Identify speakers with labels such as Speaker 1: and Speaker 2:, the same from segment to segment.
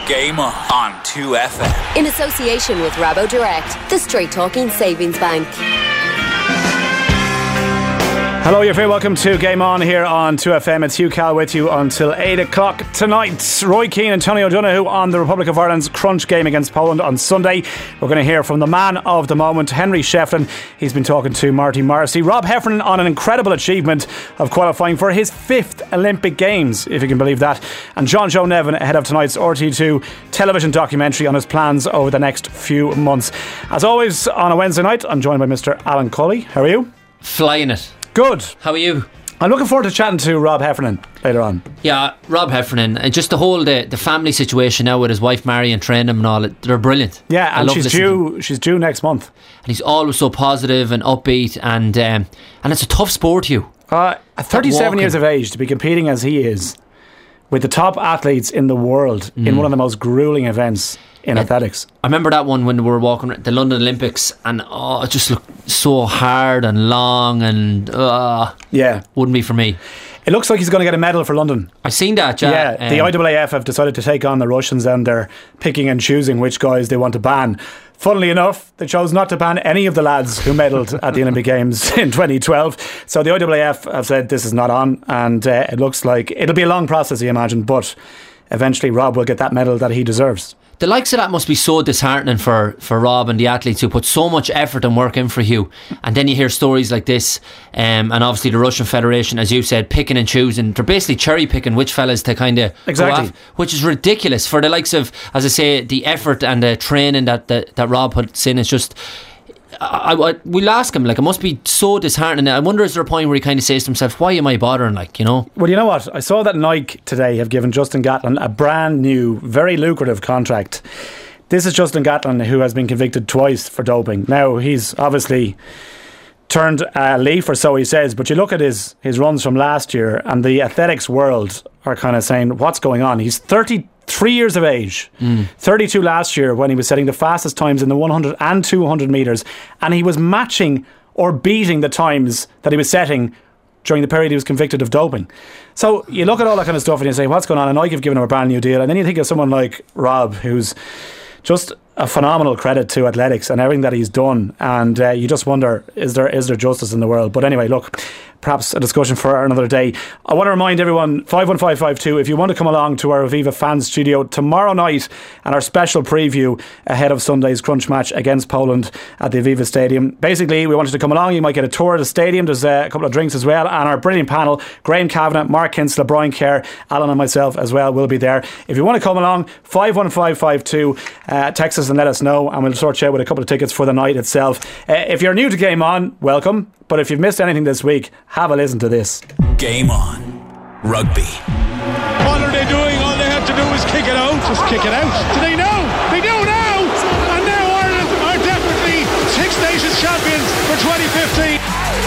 Speaker 1: Game on 2FM.
Speaker 2: In association with Rabo Direct, the straight talking savings bank.
Speaker 3: Hello, you're very welcome to Game On here on 2FM. It's Hugh Cal with you until 8 o'clock tonight. Roy Keane and Tony O'Donoghue on the Republic of Ireland's crunch game against Poland on Sunday. We're going to hear from the man of the moment, Henry Shefflin. He's been talking to Marty Morrissey. Rob Heffernan on an incredible achievement of qualifying for his 5th Olympic Games, if you can believe that. And John Joe Nevin ahead of tonight's RT2 television documentary on his plans over the next few months. As always, on a Wednesday night, I'm joined by Mr. Alan Cully. How are you?
Speaker 4: Flying it.
Speaker 3: Good.
Speaker 4: How are you?
Speaker 3: I'm looking forward to chatting to Rob Heffernan later on. Yeah,
Speaker 4: Rob Heffernan, and just the whole the family situation now with his wife Marion training him and all, they're brilliant.
Speaker 3: Yeah, and she's due next month.
Speaker 4: And he's always so positive and upbeat, and it's a tough sport, Hugh.
Speaker 3: At 37 years of age, to be competing as he is with the top athletes in the world in one of the most gruelling events in athletics.
Speaker 4: I remember that one when we were walking the London Olympics, and it just looked so hard and long, and wouldn't be for me.
Speaker 3: It looks like he's going to get a medal for London.
Speaker 4: I've seen that.
Speaker 3: Yeah, the IAAF have decided to take on the Russians, and they're picking and choosing which guys they want to ban. Funnily enough, they chose not to ban any of the lads who medalled at the Olympic Games in 2012. So the IAAF have said this is not on, and it looks like it'll be a long process, I imagine, but eventually Rob will get that medal that he deserves.
Speaker 4: The likes of that must be so disheartening for Rob and the athletes who put so much effort and work in for Hugh, and then you hear stories like this, and obviously the Russian Federation, as you said, picking and choosing. They're basically cherry picking which fellas to kind of go off, which is ridiculous for the likes of, as I say, the effort and the training that Rob puts in. It's just, we'll ask him, it must be so disheartening. I wonder, is there a point where he kind of says to himself, why am I bothering, Well,
Speaker 3: you know what, I saw that Nike today have given Justin Gatlin a brand new, very lucrative contract. This is Justin Gatlin, who has been convicted twice for doping. Now, he's obviously turned a leaf, or so he says, but you look at his runs from last year, and the athletics world are kind of saying, what's going on? He's 33 years of age, 32 last year when he was setting the fastest times in the 100 and 200 metres, and he was matching or beating the times that he was setting during the period he was convicted of doping. So you look at all that kind of stuff and you say, what's going on? And Nike have given him a brand new deal, and then you think of someone like Rob, who's just a phenomenal credit to athletics and everything that he's done, and you just wonder, is there justice in the world? But anyway, look, perhaps a discussion for another day. I want to remind everyone, 51552, if you want to come along to our Aviva Fans Studio tomorrow night and our special preview ahead of Sunday's crunch match against Poland at the Aviva Stadium. Basically, we wanted to come along. You might get a tour of the stadium. There's a couple of drinks as well, and our brilliant panel, Graham Kavanagh, Mark Kinsella, Brian Kerr, Alan and myself as well will be there. If you want to come along, 51552, text us and let us know, and we'll sort you out with a couple of tickets for the night itself. If you're new to Game On, welcome. But if you've missed anything this week, have a listen to this.
Speaker 1: Game On. Rugby.
Speaker 5: What are they doing? All they have to do is kick it out. Just kick it out. Do they know? They do now! And now Ireland are definitely Six Nations champions for 2015.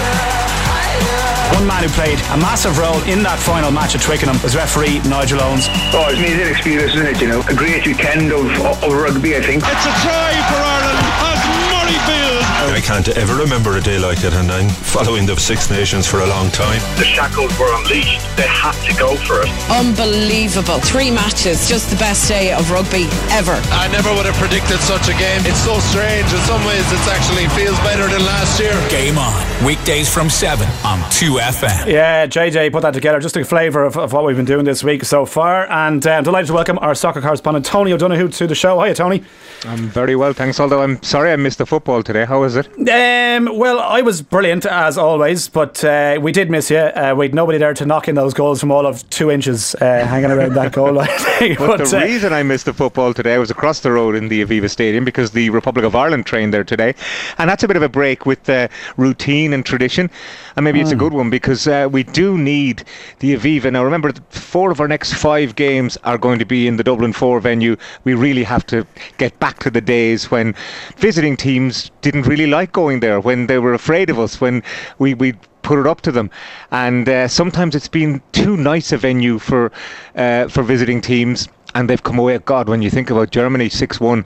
Speaker 3: One man who played a massive role in that final match at Twickenham was referee Nigel Owens.
Speaker 6: Oh, it's amazing experience, isn't it? A great weekend of rugby, I think.
Speaker 5: It's a try for Ireland as Murrayfield.
Speaker 7: I can't ever remember a day like it, and I'm following the Six Nations for a long time.
Speaker 6: The shackles were unleashed. They had to go for it.
Speaker 8: Unbelievable. 3 matches, just the best day of rugby ever.
Speaker 5: I never would have predicted such a game. It's so strange. In some ways, it actually feels better than last year.
Speaker 1: Game On. Weekdays from 7 on 2FM.
Speaker 3: Yeah, JJ put that together. Just a flavour of what we've been doing this week so far. And I'm delighted to welcome our soccer correspondent, Tony O'Donoghue, to the show. Hiya, Tony.
Speaker 9: I'm very well, thanks. Although I'm sorry I missed the football today. How was it?
Speaker 3: Well, I was brilliant as always, but we did miss you. We'd nobody there to knock in those goals from all of 2 inches hanging around that goal line.
Speaker 9: But the reason I missed the football today, I was across the road in the Aviva Stadium because the Republic of Ireland trained there today, and that's a bit of a break with routine and tradition, and maybe it's a good one because we do need the Aviva. Now remember, 4 of our next 5 games are going to be in the Dublin 4 venue. We really have to get back to the days when visiting teams didn't really like going there, when they were afraid of us, when we put it up to them, and sometimes it's been too nice a venue for visiting teams, and they've come away. God, when you think about Germany 6-1,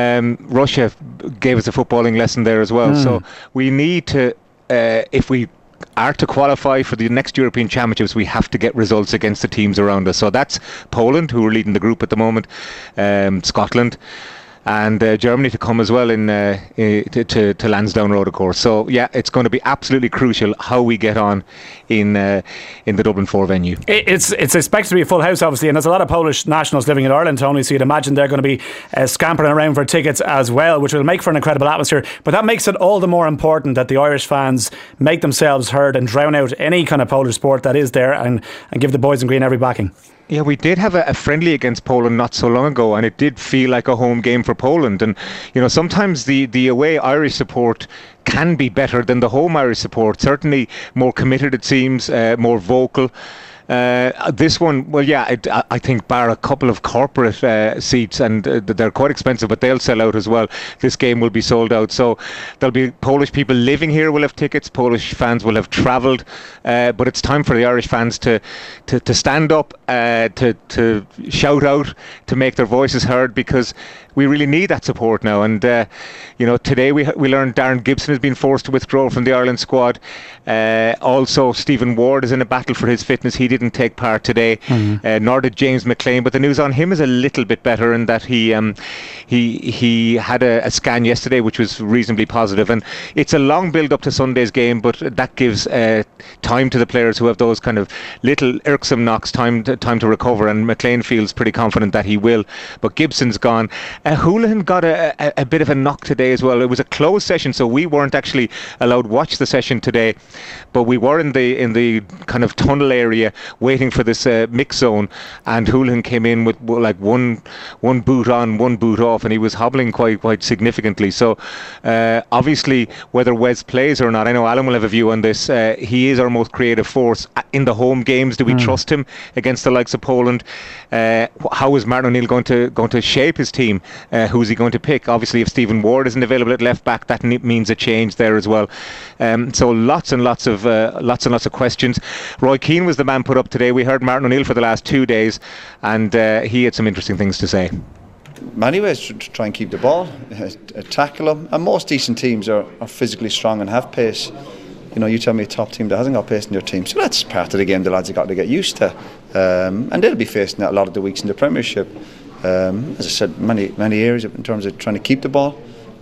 Speaker 9: Russia gave us a footballing lesson there as well. So we need to, if we are to qualify for the next European Championships, we have to get results against the teams around us. So that's Poland, who are leading the group at the moment, Scotland, and Germany to come as well to Lansdowne Road, of course. So yeah, it's going to be absolutely crucial how we get on in the Dublin 4 venue.
Speaker 3: It's expected to be a full house, obviously, and there's a lot of Polish nationals living in Ireland, Tony, so you'd imagine they're going to be scampering around for tickets as well, which will make for an incredible atmosphere. But that makes it all the more important that the Irish fans make themselves heard and drown out any kind of Polish sport that is there, and give the boys in green every backing.
Speaker 9: Yeah, we did have a friendly against Poland not so long ago, and it did feel like a home game for Poland. And sometimes the away Irish support can be better than the home Irish support. Certainly more committed, it seems, more vocal. This one, well, yeah, I think bar a couple of corporate seats, and they're quite expensive, but they'll sell out as well. This game will be sold out. So there'll be Polish people living here will have tickets. Polish fans will have travelled, but it's time for the Irish fans to stand up, to shout out, to make their voices heard, because we really need that support now. And today we learned Darren Gibson has been forced to withdraw from the Ireland squad. Also, Stephen Ward is in a battle for his fitness. He didn't take part today, nor did James McLean. But the news on him is a little bit better, in that he had a scan yesterday, which was reasonably positive. And it's a long build up to Sunday's game, but that gives time to the players who have those kind of little irksome knocks, time to recover. And McLean feels pretty confident that he will. But Gibson's gone. Houlihan got a bit of a knock today as well. It was a closed session, so we weren't actually allowed to watch the session today, but we were in the kind of tunnel area waiting for this mix zone, and Houlihan came in with like one boot on, one boot off, and he was hobbling quite significantly. So obviously, whether Wes plays or not, I know Alan will have a view on this. He is our most creative force in the home games. Do we trust him against the likes of Poland? How is Martin O'Neill going to shape his team? Who's he going to pick? Obviously, if Stephen Ward isn't available at left back, that means a change there as well. So lots and lots of questions. Roy Keane was the man put up today. We heard Martin O'Neill for the last 2 days, and he had some interesting things to say.
Speaker 10: Many ways to try and keep the ball, tackle them, and most decent teams are physically strong and have pace. You tell me a top team that hasn't got pace in their team, so that's part of the game the lads have got to get used to, and they'll be facing that a lot of the weeks in the Premiership. As I said, many areas in terms of trying to keep the ball,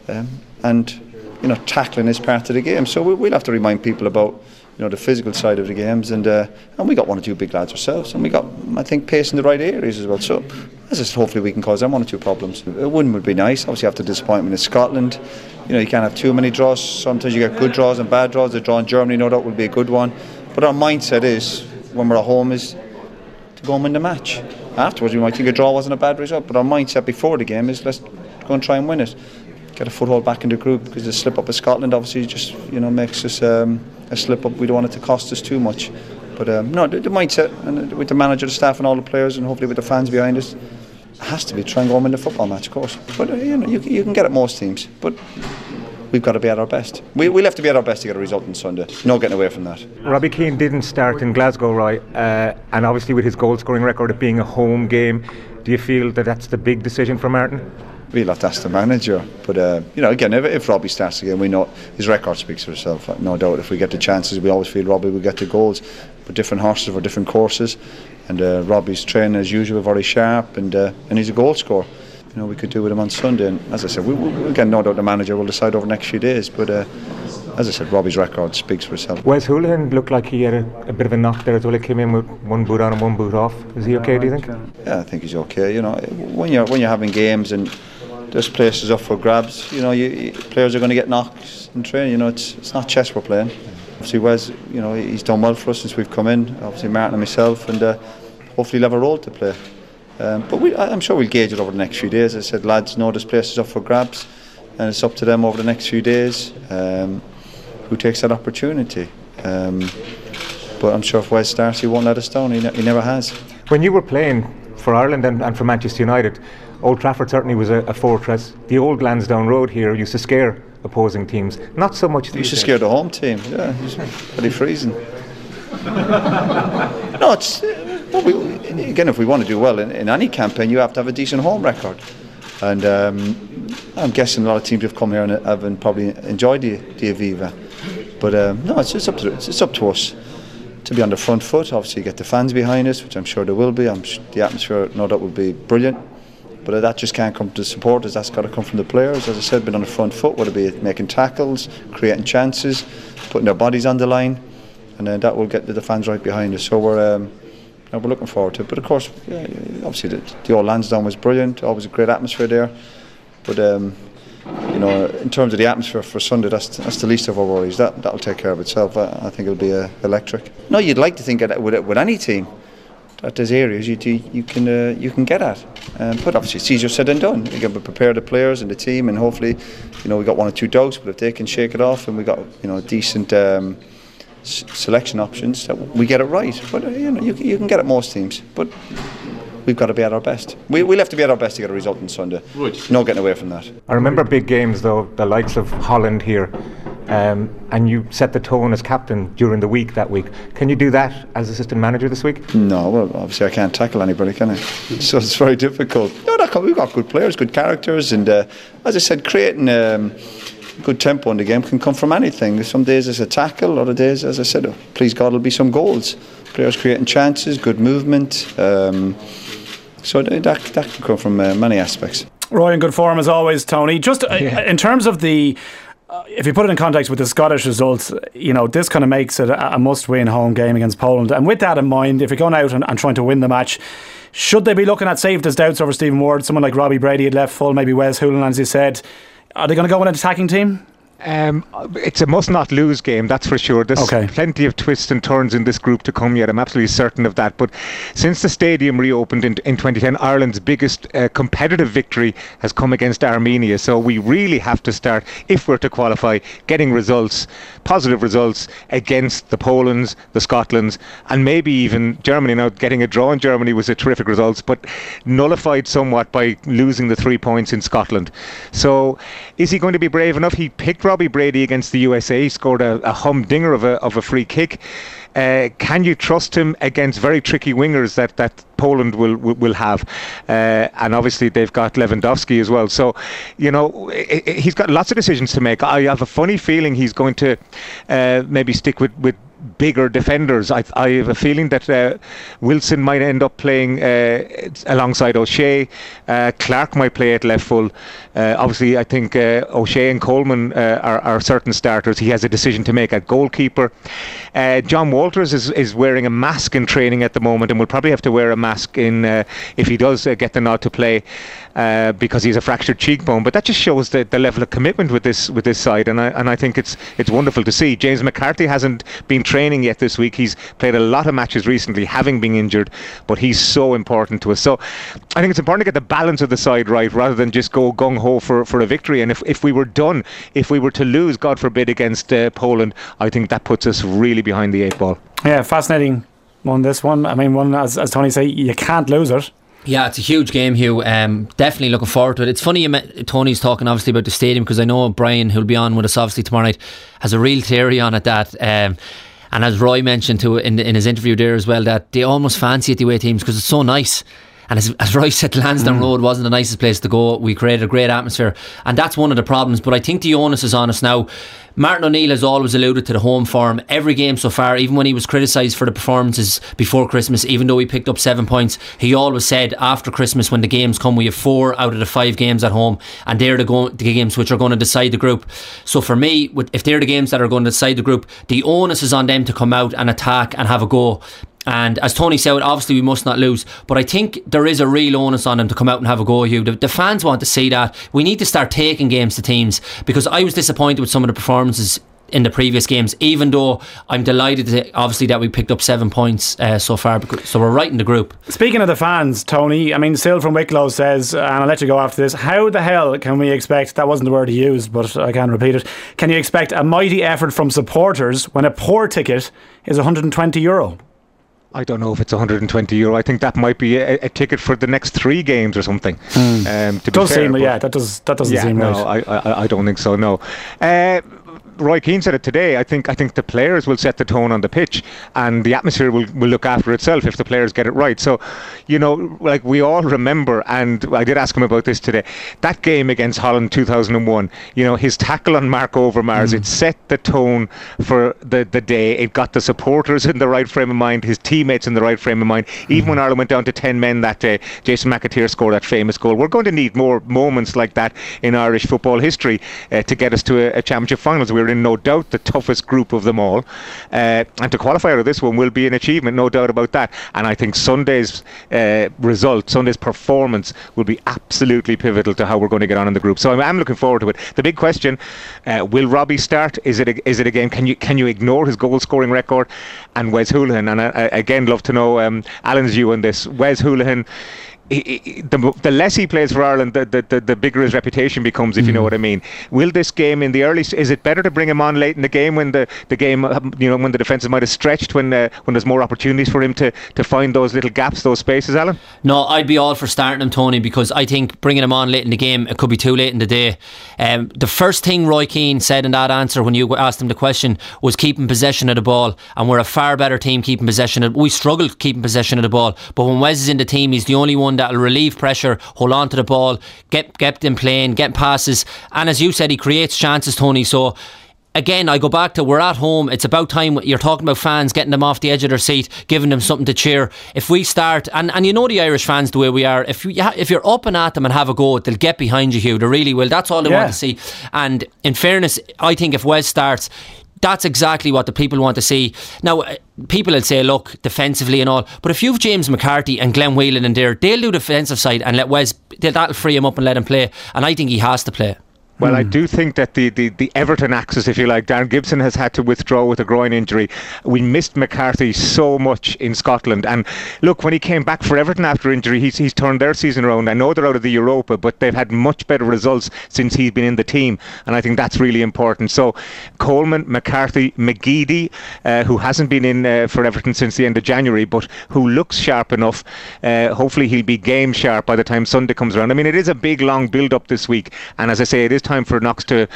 Speaker 10: and tackling is part of the game. So we'll have to remind people about the physical side of the games, and we got one or two big lads ourselves, and we got, I think, pace in the right areas as well. So as I said, hopefully we can cause them one or two problems. A win would be nice. Obviously, after the disappointment in Scotland, you can't have too many draws. Sometimes you get good draws and bad draws. The draw in Germany, no doubt, will be a good one. But our mindset is, when we're at home, is to go and win the match. Afterwards, we might think a draw wasn't a bad result, but our mindset before the game is, let's go and try and win it. Get a foothold back in the group, because the slip up of Scotland obviously just makes us a slip up. We don't want it to cost us too much. But no, the mindset, and with the manager, the staff, and all the players, and hopefully with the fans behind us, has to be try and go and win the football match, of course. But you can get at most teams, but we've got to be at our best. We'll have to be at our best to get a result on Sunday. No getting away from that.
Speaker 11: Robbie Keane didn't start in Glasgow, Roy, and obviously with his goal scoring record of being a home game, do you feel that that's the big decision for Martin?
Speaker 10: We'll have to ask the manager, but again, if Robbie starts again, we know his record speaks for itself. No doubt, if we get the chances, we always feel Robbie will get the goals. But different horses for different courses, and Robbie's training as usual, very sharp, and he's a goal scorer. We could do with him on Sunday, and as I said, again, no doubt the manager will decide over the next few days. But as I said, Robbie's record speaks for itself.
Speaker 11: Wes Houlihan looked like he had a bit of a knock there as well. He came in with one boot on and one boot off. Is he okay, do you think?
Speaker 10: Yeah, I think he's okay. When you're having games and there's places up for grabs, players are going to get knocks in training. It's not chess we're playing. Obviously Wes, he's done well for us since we've come in. Obviously Martin and myself, and hopefully he'll have a role to play. But I'm sure we'll gauge it over the next few days. As I said, lads know there's places up for grabs, and it's up to them over the next few days who takes that opportunity. But I'm sure if Wes starts, he won't let us down. He never has.
Speaker 11: When you were playing for Ireland and for Manchester United, Old Trafford certainly was a fortress. The old Lansdowne Road here used to scare opposing teams. Not so much.
Speaker 10: It used to scare the home team. Yeah, it was pretty freezing. No, it's again, if we want to do well in any campaign, you have to have a decent home record. And I'm guessing a lot of teams have come here and have probably enjoyed the Aviva. But no, it's up to us to be on the front foot. Obviously, get the fans behind us, which I'm sure there will be. The atmosphere, no doubt, will be brilliant. But that just can't come to the supporters. That's got to come from the players. As I said, being on the front foot, whether it be making tackles, creating chances, putting their bodies on the line, and then that will get the fans right behind us. So we're looking forward to it. But of course, obviously the old Lansdowne was brilliant. Always a great atmosphere there. But in terms of the atmosphere for Sunday, that's the least of our worries. That'll take care of itself. I think it'll be electric. No, you'd like to think that with any team, that there's areas you can get at. But obviously it's easier said than done. You got to prepare the players and the team, and hopefully, we got one or two doubts, but if they can shake it off and we got decent selection options, that we get it right. But you can get at most teams, but we've got to be at our best. We'll have to be at our best to get a result on Sunday. Right. No getting away from that.
Speaker 11: I remember big games though, the likes of Holland here, and you set the tone as captain during the week that week. Can you do that as assistant manager this week?
Speaker 10: No, well, obviously I can't tackle anybody, can I? So it's very difficult. No, we've got good players, good characters, and as I said, creating good tempo in the game can come from anything. Some days it's a tackle, other days, as I said, please God, it'll be some goals. Players creating chances, good movement. So that can come from many aspects.
Speaker 3: Roy, in good form as always, Tony. Just in terms of if you put it in context with the Scottish results, this kind of makes it a must-win home game against Poland. And with that in mind, if you're going out and trying to win the match, should they be looking at saved as doubts over Stephen Ward? Someone like Robbie Brady at left full, maybe Wes Houlihan, as you said. Are they going to go with an attacking team?
Speaker 9: It's a must not lose game, that's for sure. There's plenty of twists and turns in this group to come yet, I'm absolutely certain of that. But since the stadium reopened in 2010, Ireland's biggest competitive victory has come against Armenia. So we really have to start, if we're to qualify, getting results, positive results against the Polands, the Scotlands, and maybe even Germany. Now, getting a draw in Germany was a terrific result, but nullified somewhat by losing the 3 points in Scotland. So is he going to be brave enough? He picked Robbie Brady against the USA. He scored a humdinger of a free kick. Can you trust him against very tricky wingers that Poland will have? And obviously they've got Lewandowski as well. So, he's got lots of decisions to make. I have a funny feeling he's going to maybe stick with bigger defenders. I have a feeling that Wilson might end up playing alongside O'Shea. Clark might play at left full. Obviously, I think O'Shea and Coleman are certain starters. He has a decision to make at goalkeeper. John Walters is wearing a mask in training at the moment, and will probably have to wear a mask if he does get the nod to play, because he's a fractured cheekbone. But that just shows the level of commitment with this side, and I think it's wonderful to see. James McCarthy hasn't been training yet this week. He's played a lot of matches recently, having been injured, but he's so important to us. So I think it's important to get the balance of the side right, rather than just go gung-ho for a victory. And if we were to lose, God forbid, against Poland, I think that puts us really behind the 8 ball.
Speaker 3: Yeah, fascinating one, this one. I mean, one, as Tony say, you can't lose it.
Speaker 4: Yeah, it's a huge game, Hugh. Definitely looking forward to it. It's funny Tony's talking obviously about the stadium, because I know Brian, who'll be on with us obviously tomorrow night, has a real theory on it that and as Roy mentioned in his interview there as well, that they almost fancy it the away teams because it's so nice. And as Roy said, Lansdowne Road wasn't the nicest place to go. We created a great atmosphere, and that's one of the problems. But I think the onus is on us now. Martin O'Neill has always alluded to the home form every game so far. Even when he was criticised for the performances before Christmas, even though he picked up 7 points, he always said after Christmas, when the games come, we have 4 out of the 5 games at home, and they're the games which are going to decide the group. So for me, if they're the games that are going to decide the group, the onus is on them to come out and attack and have a go. And as Tony said, obviously we must not lose, but I think there is a real onus on them to come out and have a go, Hugh. The fans want to see that. We need to start taking games to teams, because I was disappointed with some of the performances in the previous games, even though I'm delighted obviously that we picked up 7 points so far, so we're right in the group.
Speaker 3: Speaking of the fans, Tony, I mean, Sil from Wicklow says, and I'll let you go after this, how the hell can we expect, that wasn't the word he used but I can't repeat it, can you expect a mighty effort from supporters when a poor ticket is €120?
Speaker 9: I don't know if it's €120. I think that might be a ticket for the next 3 games or something.
Speaker 3: That doesn't seem right.
Speaker 9: No, I don't think so. No. Roy Keane said it today. I think the players will set the tone on the pitch, and the atmosphere will look after itself if the players get it right. So, like we all remember, and I did ask him about this today, that game against Holland 2001, his tackle on Mark Overmars, it set the tone for the day. It got the supporters in the right frame of mind, his teammates in the right frame of mind. Even when Ireland went down to 10 men that day, Jason McAteer scored that famous goal. We're going to need more moments like that in Irish football history to get us to a championship finals. We're in no doubt the toughest group of them all, and to qualify out of this one will be an achievement, no doubt about that. And I think Sunday's result, Sunday's performance will be absolutely pivotal to how we're going to get on in the group. So I'm looking forward to it. The big question, will Robbie start? Is it a game? Can you ignore his goal scoring record? And Wes Hoolahan, and I again love to know Alan's view on this. Wes Hoolahan, the less he plays for Ireland, the bigger his reputation becomes, if you know what I mean. Will this game in the early, is it better to bring him on late in the game when the game, when the defences might have stretched, when there's more opportunities for him to find those little gaps, those spaces, Alan?
Speaker 4: No, I'd be all for starting him, Tony, because I think bringing him on late in the game, it could be too late in the day. The first thing Roy Keane said in that answer when you asked him the question was keeping possession of the ball, and we're a far better team keeping possession. We struggled keeping possession of the ball, but when Wes is in the team, he's the only one that'll relieve pressure, hold on to the ball, get them playing, get passes, and as you said, he creates chances, Tony. So again, I go back to, we're at home, it's about time. You're talking about fans, getting them off the edge of their seat, giving them something to cheer. If we start, and the Irish fans the way we are, if you're up and at them and have a go, they'll get behind you, Hugh. They really will. That's all they want to see. And in fairness, I think if Wes starts, that's exactly what the people want to see. Now, people will say, look, defensively and all, but if you've James McCarthy and Glenn Whelan in there, they'll do the defensive side and let Wes, that'll free him up and let him play. And I think he has to play.
Speaker 9: Well, I do think that the Everton axis, if you like, Darren Gibson has had to withdraw with a groin injury. We missed McCarthy so much in Scotland. And look, when he came back for Everton after injury, he's turned their season around. I know they're out of the Europa, but they've had much better results since he's been in the team. And I think that's really important. So Coleman, McCarthy, McGeady, who hasn't been in for Everton since the end of January, but who looks sharp enough. Hopefully he'll be game sharp by the time Sunday comes around. I mean, it is a big, long build-up this week. And as I say, it is time for Knox to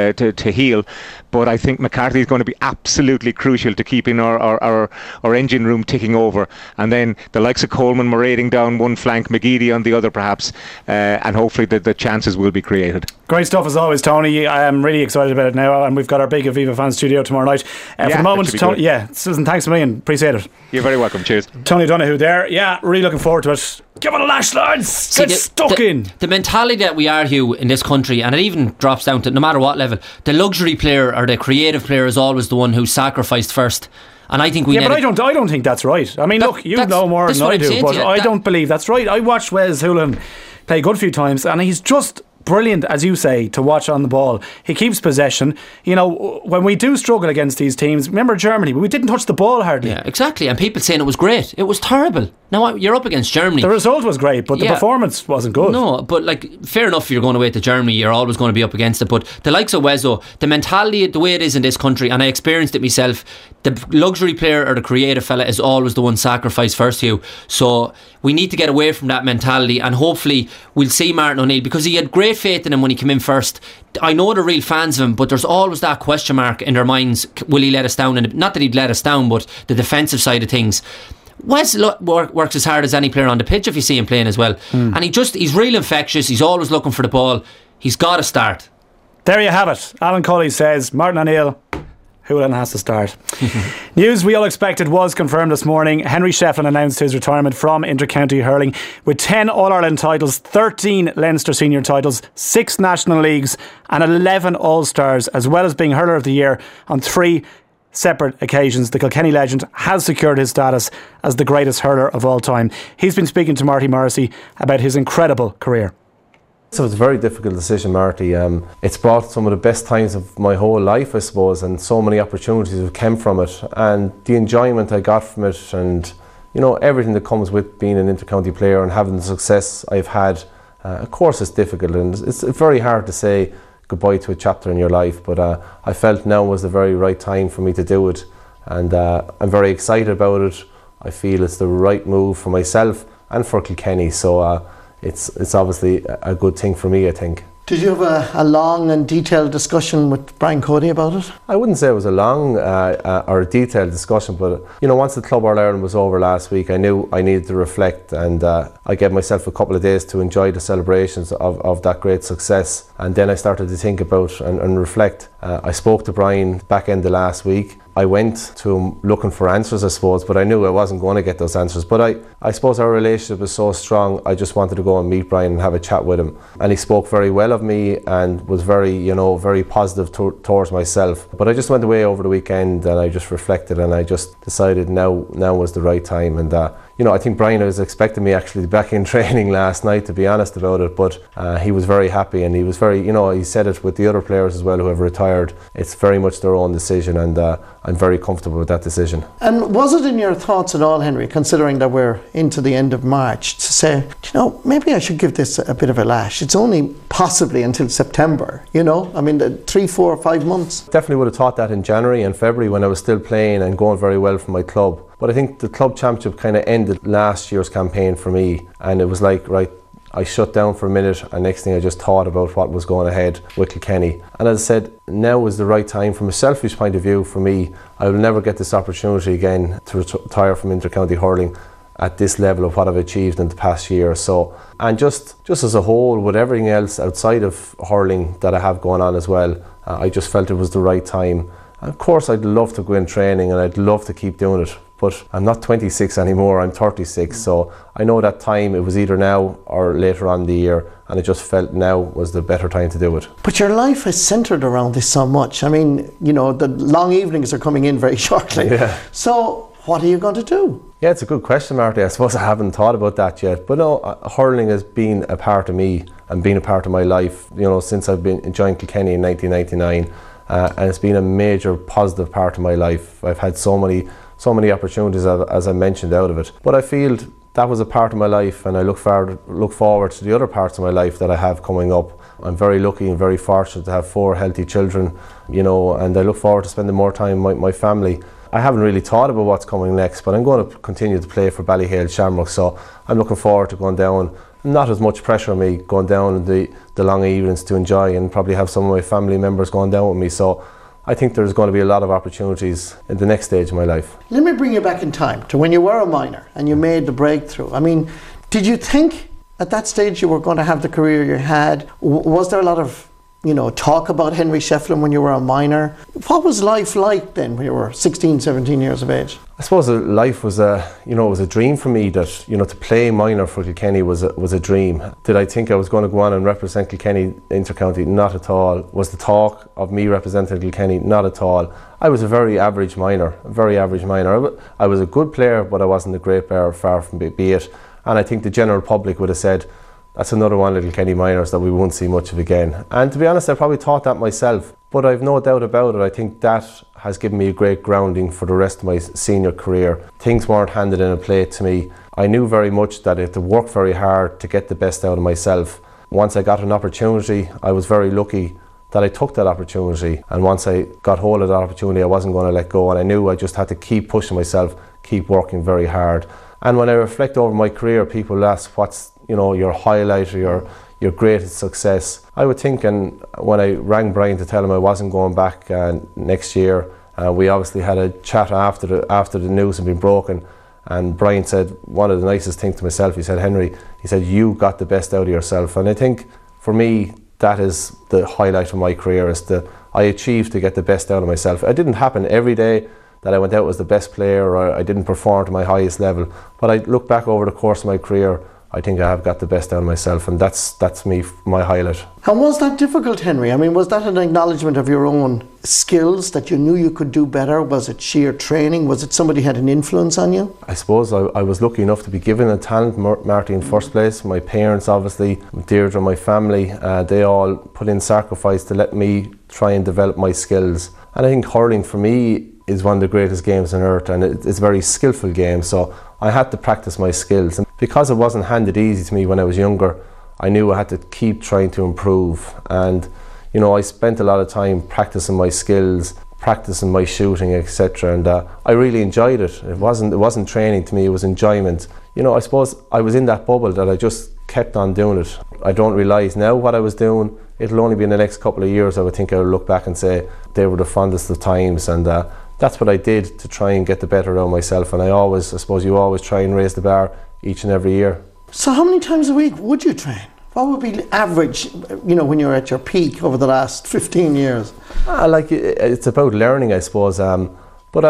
Speaker 9: heal, but I think McCarthy is going to be absolutely crucial to keeping our engine room ticking over, and then the likes of Coleman marauding down one flank, McGeady on the other perhaps, and hopefully the chances will be created.
Speaker 3: Great stuff as always, Tony. I am really excited about it now, and we've got our big Aviva Fan studio tomorrow night. For the moment, Tony, Susan, thanks a million, appreciate it.
Speaker 9: You're very welcome, cheers.
Speaker 3: Tony Donoghue there, really looking forward to it. Give it a lash, lads. Get stuck in.
Speaker 4: The mentality that we are, Hugh, in this country, and it even drops down to no matter what level, the luxury player or the creative player is always the one who's sacrificed first. And I think we
Speaker 3: but I don't think that's right. I mean, look, you know more than I do, but I don't believe that's right. I watched Wes Hoolahan play a good few times, and he's just brilliant, as you say, to watch on the ball. He keeps possession. When we do struggle against these teams, remember Germany, we didn't touch the ball hardly.
Speaker 4: Yeah, exactly. And people saying it was great. It was terrible. Now you're up against Germany.
Speaker 3: The result was great, but the performance wasn't good.
Speaker 4: No, but fair enough, if you're going away to Germany, you're always going to be up against it. But the likes of Wezzo, the mentality, the way it is in this country, and I experienced it myself, the luxury player or the creative fella is always the one sacrificed first, Hugh. So we need to get away from that mentality, and hopefully we'll see Martin O'Neill, because he had great faith in him when he came in first. I know they're real fans of him, but there's always that question mark in their minds. Will he let us down? And not that he'd let us down, but the defensive side of things. Wes works as hard as any player on the pitch if you see him playing as well. And he's real infectious. He's always looking for the ball. He's got to start.
Speaker 3: There you have it. Alan Cully says Martin O'Neill, Hoolahan has to start. News we all expected was confirmed this morning. Henry Shefflin announced his retirement from inter-county hurling with 10 All-Ireland titles, 13 Leinster senior titles, 6 National Leagues and 11 All-Stars, as well as being Hurler of the Year on 3 separate occasions. The Kilkenny legend has secured his status as the greatest hurler of all time. He's been speaking to Marty Morrissey about his incredible career.
Speaker 12: So it's a very difficult decision, Marty. It's brought some of the best times of my whole life, I suppose, and so many opportunities have come from it, and the enjoyment I got from it, and everything that comes with being an inter-county player and having the success I've had. Of course it's difficult, and it's very hard to say goodbye to a chapter in your life, but I felt now was the very right time for me to do it, and I'm very excited about it. I feel it's the right move for myself and for Kilkenny, so it's obviously a good thing for me, I think.
Speaker 13: Did you have a long and detailed discussion with Brian Cody about it?
Speaker 12: I wouldn't say it was a long or a detailed discussion, but once the Club All-Ireland was over last week, I knew I needed to reflect, and I gave myself a couple of days to enjoy the celebrations of that great success. And then I started to think about and reflect. I spoke to Brian back end of last week. I went to him looking for answers, I suppose, but I knew I wasn't going to get those answers. But I suppose our relationship was so strong, I just wanted to go and meet Brian and have a chat with him. And he spoke very well of me and was very, very positive towards myself. But I just went away over the weekend and I just reflected, and I just decided now was the right time. And I think Brian was expecting me actually back in training last night, to be honest about it, but he was very happy, and he was very, he said it with the other players as well who have retired. It's very much their own decision, and I'm very comfortable with that decision.
Speaker 13: And was it in your thoughts at all, Henry, considering that we're into the end of March, to say, maybe I should give this a bit of a lash? It's only possibly until September, I mean, 3, 4, 5 months. Definitely
Speaker 12: would have thought that in January and February when I was still playing and going very well for my club. But I think the club championship kind of ended last year's campaign for me, and it was like, right, I shut down for a minute, and next thing I just thought about what was going ahead with Kilkenny. And as I said, now was the right time. From a selfish point of view for me, I will never get this opportunity again to retire from inter-county hurling at this level of what I've achieved in the past year or so. And just as a whole, with everything else outside of hurling that I have going on as well, I just felt it was the right time. And of course I'd love to go in training and I'd love to keep doing it, but I'm not 26 anymore, I'm 36, so I know that time, it was either now or later on in the year, and I just felt now was the better time to do it.
Speaker 13: But your life is centred around this so much. I mean, the long evenings are coming in very shortly. Yeah. So what are you going to do?
Speaker 12: Yeah, it's a good question, Marty. I suppose I haven't thought about that yet. But no, hurling has been a part of me and been a part of my life, since I've been joined Kilkenny in 1999. And it's been a major positive part of my life. I've had so many opportunities, as I mentioned, out of it. But I feel that was a part of my life, and I look forward to the other parts of my life that I have coming up. I'm very lucky and very fortunate to have 4 healthy children, and I look forward to spending more time with my family. I haven't really thought about what's coming next, but I'm going to continue to play for Ballyhale Shamrock, so I'm looking forward to going down. Not as much pressure on me going down in the long evenings to enjoy, and probably have some of my family members going down with me. So I think there's going to be a lot of opportunities in the next stage of my life.
Speaker 13: Let me bring you back in time to when you were a minor and you made the breakthrough. I mean, did you think at that stage you were going to have the career you had? Was there a lot of talk about Henry Shefflin when you were a minor? What was life like then when you were 16, 17 years of age?
Speaker 12: I suppose life was it was a dream for me that, to play minor for Kilkenny was a dream. Did I think I was going to go on and represent Kilkenny inter-county? Not at all. Was the talk of me representing Kilkenny? Not at all. I was a very average minor. I was a good player, but I wasn't a great player, far from be it. And I think the general public would have said, that's another one of Kilkenny minors that we won't see much of again. And to be honest, I probably thought that myself. But I've no doubt about it. I think that has given me a great grounding for the rest of my senior career. Things weren't handed in a plate to me. I knew very much that I had to work very hard to get the best out of myself. Once I got an opportunity, I was very lucky that I took that opportunity. And once I got hold of that opportunity, I wasn't going to let go. And I knew I just had to keep pushing myself, keep working very hard. And when I reflect over my career, people ask, what's your highlight or your greatest success? I would think, and when I rang Brian to tell him I wasn't going back next year, we obviously had a chat after the news had been broken, and Brian said one of the nicest things to myself. He said, Henry, you got the best out of yourself. And I think for me, that is the highlight of my career, is that I achieved to get the best out of myself. It didn't happen every day that I went out as the best player, or I didn't perform to my highest level, but I look back over the course of my career, I think I have got the best out of myself, and that's me, my highlight.
Speaker 13: And was that difficult, Henry? I mean, was that an acknowledgement of your own skills, that you knew you could do better? Was it sheer training? Was it somebody had an influence on you?
Speaker 12: I suppose I was lucky enough to be given a talent, Marty, in first place. My parents, obviously, Deirdre, my family, they all put in sacrifice to let me try and develop my skills. And I think hurling for me is one of the greatest games on earth, and it's a very skillful game, so I had to practice my skills. And because it wasn't handed easy to me when I was younger, I knew I had to keep trying to improve. And I spent a lot of time practicing my skills, practicing my shooting, etc. And I really enjoyed it. It wasn't training to me, it was enjoyment. I suppose I was in that bubble that I just kept on doing it. I don't realise now what I was doing. It'll only be in the next couple of years I would think I'll look back and say they were the fondest of times, and that's what I did to try and get the better out of myself. And I suppose you always try and raise the bar each and every year.
Speaker 13: So how many times a week would you train? What would be average, when you're at your peak over the last 15 years?
Speaker 12: It's about learning, I suppose. But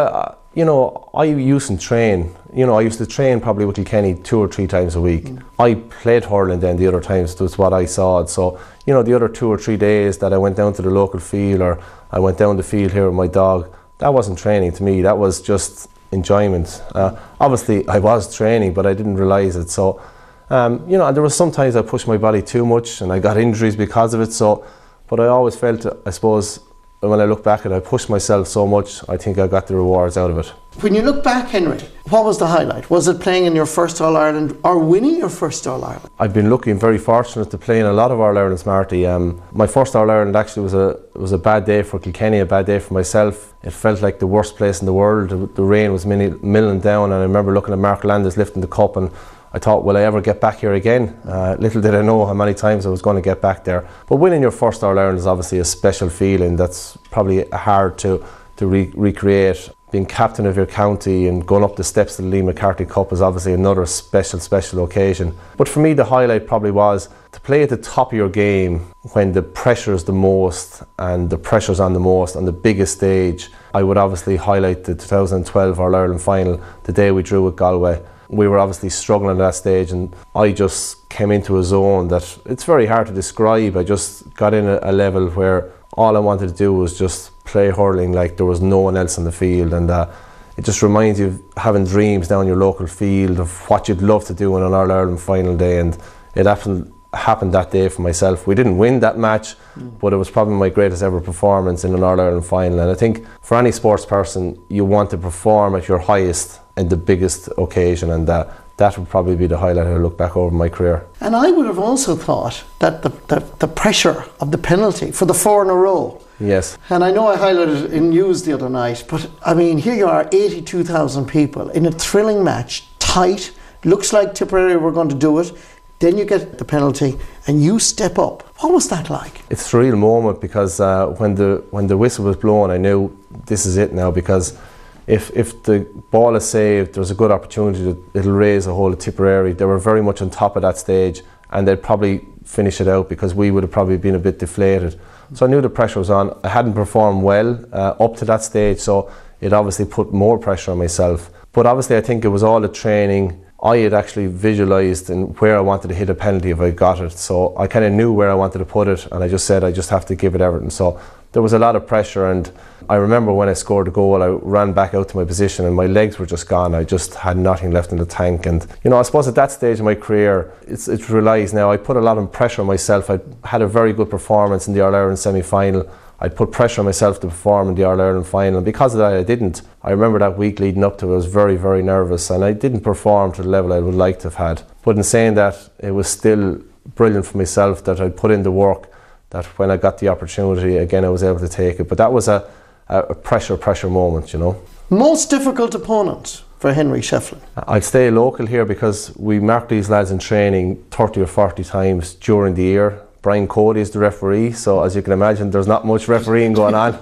Speaker 12: I used to train. I used to train probably with Kilkenny 2 or 3 times a week. I played hurling then the other times. That's what I saw. So, the other 2 or 3 days that I went down to the local field, or I went down the field here with my dog, that wasn't training to me. That was just enjoyment. Obviously, I was training, but I didn't realise it. So, and there was sometimes I pushed my body too much, and I got injuries because of it. So, but I always felt, I suppose, when I look back at it, I pushed myself so much, I think I got the rewards out of it.
Speaker 13: When you look back, Henry, what was the highlight? Was it playing in your first All-Ireland or winning your first All-Ireland?
Speaker 12: I've been lucky and very fortunate to play in a lot of All-Irelands, Marty. My first All-Ireland actually was a bad day for Kilkenny, a bad day for myself. It felt like the worst place in the world. The rain was milling down, and I remember looking at Mark Landis lifting the cup, and I thought, will I ever get back here again? Little did I know how many times I was going to get back there. But winning your first All-Ireland is obviously a special feeling that's probably hard to recreate. Being captain of your county and going up the steps of the Lee McCarthy Cup is obviously another special occasion. But for me, the highlight probably was to play at the top of your game when the pressure is the most and the pressure's on the most on the biggest stage. I would obviously highlight the 2012 All-Ireland final, the day we drew with Galway. We were obviously struggling at that stage, and I just came into a zone that it's very hard to describe. I just got in a level where all I wanted to do was just play hurling like there was no one else on the field, and it just reminds you of having dreams down your local field of what you'd love to do on an All-Ireland final day, and it happened that day for myself. We didn't win that match, but it was probably my greatest ever performance in an All-Ireland final, and I think for any sports person you want to perform at your highest and the biggest occasion, and that would probably be the highlight I look back over my career.
Speaker 13: And I would have also thought that the pressure of the penalty for the 4 in a row.
Speaker 12: Yes.
Speaker 13: And I know I highlighted it in news the other night, but I mean, here you are, 82,000 people in a thrilling match, tight, looks like Tipperary were going to do it. Then you get the penalty and you step up. What was that like?
Speaker 12: It's a real moment because when the whistle was blown, I knew this is it now, because if the ball is saved, there's a good opportunity that it'll raise the whole of Tipperary. They were very much on top of that stage, and they'd probably finish it out because we would have probably been a bit deflated. So I knew the pressure was on. I hadn't performed well up to that stage, so it obviously put more pressure on myself. But obviously I think it was all the training. I had actually visualised and where I wanted to hit a penalty if I got it. So I kind of knew where I wanted to put it, and I just said I just have to give it Everton. So there was a lot of pressure, and I remember when I scored a goal, I ran back out to my position and my legs were just gone. I just had nothing left in the tank. And I suppose at that stage of my career, it's realised now I put a lot of pressure on myself. I had a very good performance in the All-Ireland semi-final. I put pressure on myself to perform in the All-Ireland final. Because of that, I didn't. I remember that week leading up to it, I was very, very nervous, and I didn't perform to the level I would like to have had. But in saying that, it was still brilliant for myself that I'd put in the work, that when I got the opportunity, again, I was able to take it. But that was a pressure moment,
Speaker 13: Most difficult opponent for Henry Shefflin?
Speaker 12: I'd stay local here because we mark these lads in training 30 or 40 times during the year. Brian Cody is the referee, so as you can imagine, there's not much refereeing going on.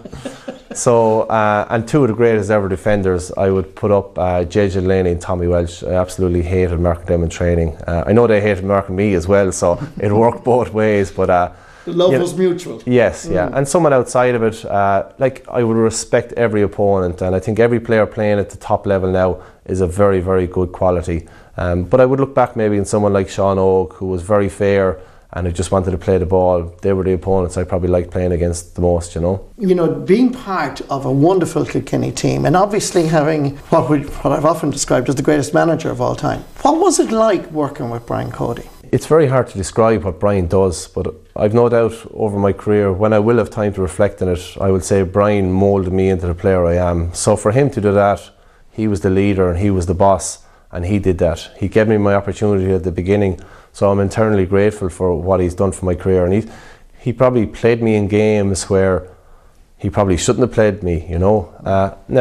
Speaker 12: So, and two of the greatest ever defenders, I would put up JJ Delaney and Tommy Welch. I absolutely hated marking them in training. I know they hated marking me as well, so it worked both ways. But
Speaker 13: the love was mutual.
Speaker 12: Yes, yeah. And someone outside of it, I would respect every opponent, and I think every player playing at the top level now is a very, very good quality. But I would look back maybe in someone like Sean Oak, who was very fair and who just wanted to play the ball. They were the opponents I probably liked playing against the most,
Speaker 13: Being part of a wonderful Kilkenny team, and obviously having what I've often described as the greatest manager of all time. What was it like working with Brian Cody?
Speaker 12: It's very hard to describe what Brian does, but I've no doubt over my career, when I will have time to reflect on it, I would say Brian moulded me into the player I am. So for him to do that, he was the leader and he was the boss, and he did that. He gave me my opportunity at the beginning, so I'm eternally grateful for what he's done for my career. And he probably played me in games where he probably shouldn't have played me, Now,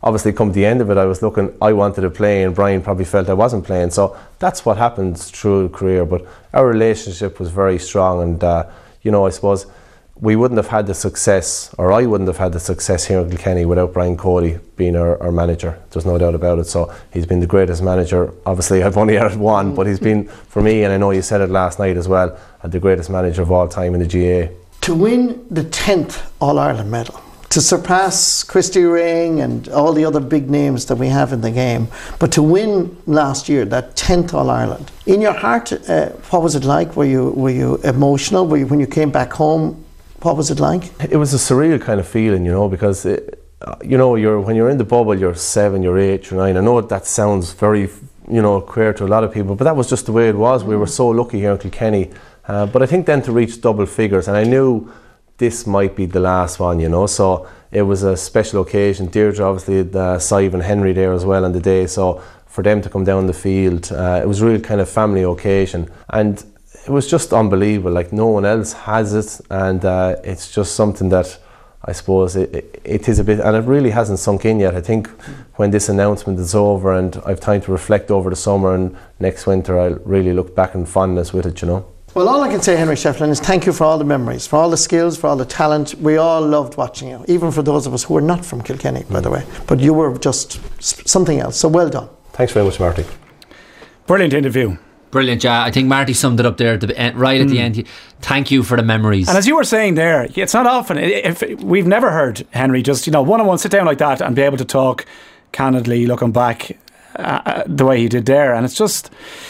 Speaker 12: obviously come to the end of it, I wanted to play, and Brian probably felt I wasn't playing. So that's what happens through a career. But our relationship was very strong, and I suppose we wouldn't have had the success, or I wouldn't have had the success here in Kilkenny without Brian Cody being our manager. There's no doubt about it. So he's been the greatest manager. Obviously, I've only had one, but he's been, for me, and I know you said it last night as well, the greatest manager of all time in the GAA.
Speaker 13: To win the 10th All-Ireland medal, to surpass Christy Ring and all the other big names that we have in the game, but to win last year, that 10th All-Ireland, in your heart, what was it like? Were you emotional? When you came back home, what was it like?
Speaker 12: It was a surreal kind of feeling, because when you're in the bubble, you're 7, you're 8, you're 9. I know that sounds very, queer to a lot of people, but that was just the way it was. We were so lucky here in Kilkenny. But I think then to reach double figures, and I knew this might be the last one, so it was a special occasion. Deirdre obviously had Sive and Henry there as well on the day, so for them to come down the field, it was a real kind of family occasion. And it was just unbelievable, like no one else has it, and it's just something that I suppose it is a bit, and it really hasn't sunk in yet. I think when this announcement is over and I've time to reflect over the summer, and next winter I'll really look back in fondness with it,
Speaker 13: Well, all I can say, Henry Shefflin, is thank you for all the memories, for all the skills, for all the talent. We all loved watching you, even for those of us who were not from Kilkenny, by the way. But you were just something else, so well done.
Speaker 12: Thanks very much, Marty.
Speaker 3: Brilliant interview.
Speaker 4: Brilliant, yeah. I think Marty summed it up there at the end, right at the end. Thank you for the memories.
Speaker 3: And as you were saying there, it's not often, if we've never heard Henry just, one-on-one sit down like that and be able to talk candidly, looking back the way he did there. And it's just...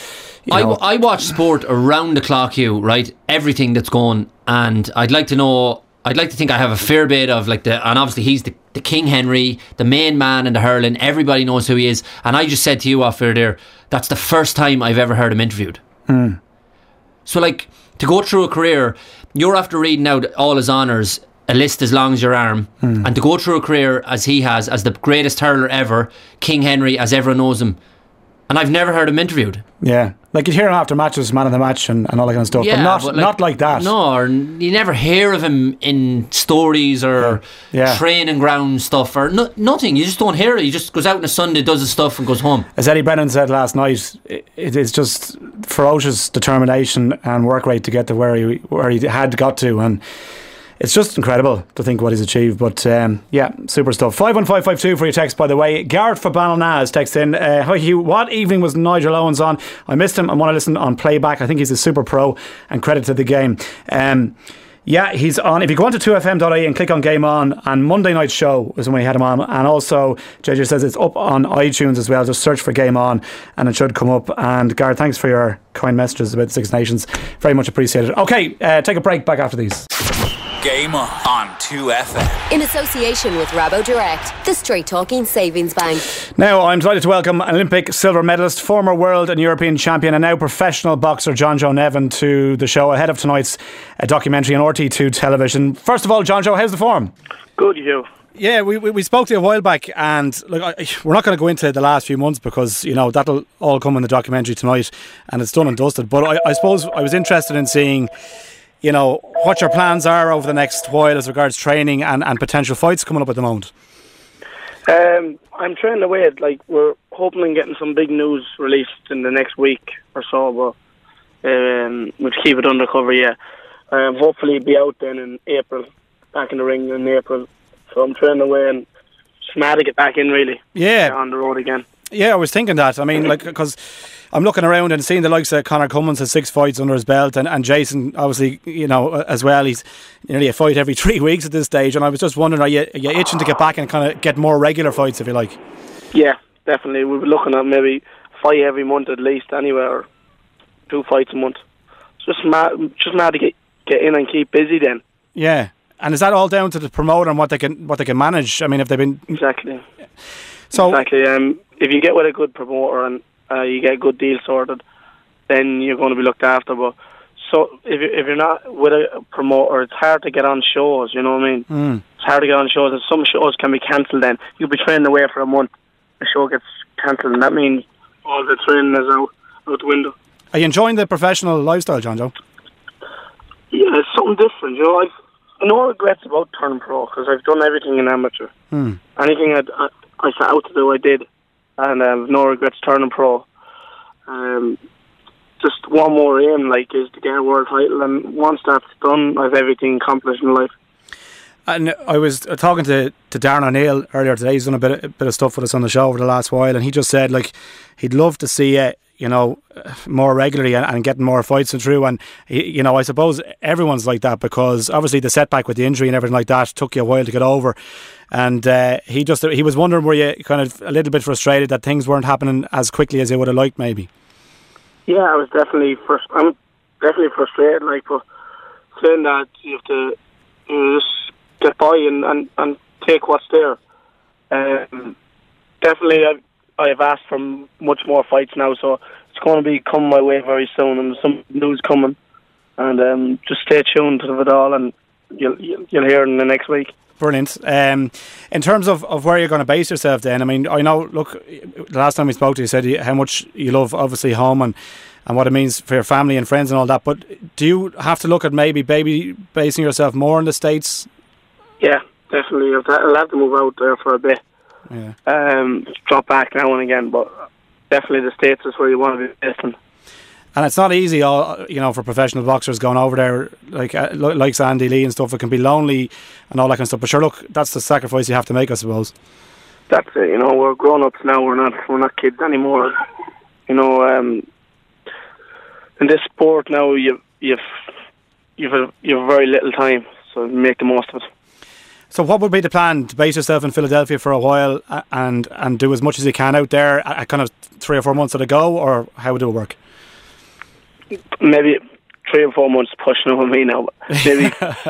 Speaker 4: I watch sport around the clock, Hugh, right? Everything that's going, and I'd like to think I have a fair bit of and obviously he's the King Henry, the main man in the hurling. Everybody knows who he is. And I just said to you off air there, that's the first time I've ever heard him interviewed. So to go through a career, you're after reading out all his honours, a list as long as your arm, and to go through a career as he has, as the greatest hurler ever, King Henry, as everyone knows him. And I've never heard him interviewed.
Speaker 3: Yeah. Like you'd hear him after matches, man of the match and all that kind of stuff. Yeah, but not like that.
Speaker 4: No, or you never hear of him in stories or training ground stuff or nothing. You just don't hear it. He just goes out on a Sunday, does his stuff and goes home.
Speaker 3: As Eddie Brennan said last night, it is just ferocious determination and work rate to get to where he had got to, and it's just incredible to think what he's achieved. But super stuff. 51552 for your text, by the way. Garrett for Ballina has texted in, hi Hugh, what evening was Nigel Owens on? I missed him. I want to listen on playback. I think he's a super pro, and credit to the game. He's on. If you go on to 2fm.ie and click on Game On, and Monday night show is when we had him on, and also JJ says it's up on iTunes as well. Just search for Game On and it should come up. And Garrett, thanks for your kind messages about the Six Nations, very much appreciated. Okay, take a break, back after these.
Speaker 1: Game On 2FM.
Speaker 2: In association with Rabo Direct, the straight talking savings bank.
Speaker 3: Now I'm delighted to welcome Olympic silver medalist, former world and European champion, and now professional boxer John Joe Nevin to the show ahead of tonight's documentary on RTÉ2 television. First of all, John Joe, how's the form?
Speaker 14: Good, you.
Speaker 3: Yeah, we spoke to you a while back, and look, we're not going to go into the last few months because that'll all come in the documentary tonight, and it's done and dusted. But I suppose I was interested in seeing what your plans are over the next while as regards training and potential fights coming up at the moment.
Speaker 14: I'm training away. We're hoping on getting some big news released in the next week or so, but we'll keep it undercover, yeah. Hopefully be out then in April, back in the ring in April. So I'm training away and just mad to get back in, really.
Speaker 3: Yeah.
Speaker 14: On the road again.
Speaker 3: Yeah, I was thinking that. I mean, because I'm looking around and seeing the likes of Conor Cummins has 6 fights under his belt, and Jason, obviously, as well. He's nearly a fight every 3 weeks at this stage, and I was just wondering, are you itching to get back and kind of get more regular fights, if you like?
Speaker 14: Yeah, definitely. We'll be looking at maybe a fight every month at least, anywhere, or 2 fights a month. It's just mad to get in and keep busy then.
Speaker 3: Yeah, and is that all down to the promoter and what they can manage? I mean, if they've been
Speaker 14: exactly. If you get with a good promoter and you get a good deal sorted, then you're going to be looked after. But so if you're not with a promoter, it's hard to get on shows. You know what I mean? It's hard to get on shows, and some shows can be cancelled. Then you'll be training away for a month, a show gets cancelled, and that means all the training is out the window.
Speaker 3: Are you enjoying the professional lifestyle, John Joe?
Speaker 14: Yeah, it's something different. I've no regrets about turning pro because I've done everything in amateur. Anything I set out to do, I did, and I have no regrets turning pro. Just one more aim, like, is to get a world title, and once that's done, I've everything accomplished in life.
Speaker 3: And I was talking to Darren O'Neill earlier today. He's done a bit of stuff with us on the show over the last while, and he just said, like, he'd love to see it, you know, more regularly and getting more fights through. And you know, I suppose everyone's like that, because obviously the setback with the injury and everything like that took you a while to get over. And he was wondering, were you kind of a little bit frustrated that things weren't happening as quickly as you would have liked, maybe?
Speaker 14: Yeah, I was definitely I'm definitely frustrated. Like, but saying that, you have to just get by and take what's there. Definitely, I've asked for much more fights now, so it's going to be coming my way very soon, and some news coming. And just stay tuned to it all, and you'll hear it in the next week.
Speaker 3: Brilliant. In terms of where you're going to base yourself then, I mean, I know, look, the last time we spoke to you, said how much you love, obviously, home and what it means for your family and friends and all that, but do you have to look at maybe basing yourself more in the States?
Speaker 14: Yeah, definitely. I'll have to move out there for a bit.
Speaker 3: Yeah.
Speaker 14: Drop back now and again, but definitely the States is where you want to be based in.
Speaker 3: And it's not easy, for professional boxers going over there, like Andy Lee and stuff. It can be lonely and all that kind of stuff. But sure, look, that's the sacrifice you have to make, I suppose.
Speaker 14: That's it. You know, we're grown ups now. We're not kids anymore. You know, in this sport now, you've very little time, so make the most of it.
Speaker 3: So, what would be the plan? To base yourself in Philadelphia for a while and do as much as you can out there, at kind of 3 or 4 months at a go, or how would it work?
Speaker 14: Maybe 3 or 4 months pushing over me now. Maybe